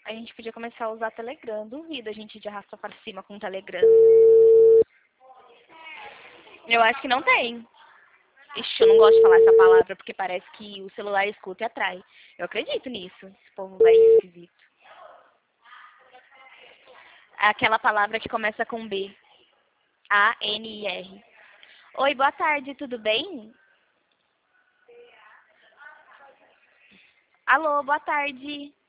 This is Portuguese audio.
A gente podia começar a usar Telegram. Duvido a gente de arrasta para cima com Telegram. Eu acho que não tem. Ixi, eu não gosto de falar essa palavra porque parece que o celular escuta e atrai. Eu acredito nisso. Esse povo vai esquisito. Aquela palavra que começa com B. A-N-I-R. Oi, boa tarde, tudo bem? Alô, boa tarde.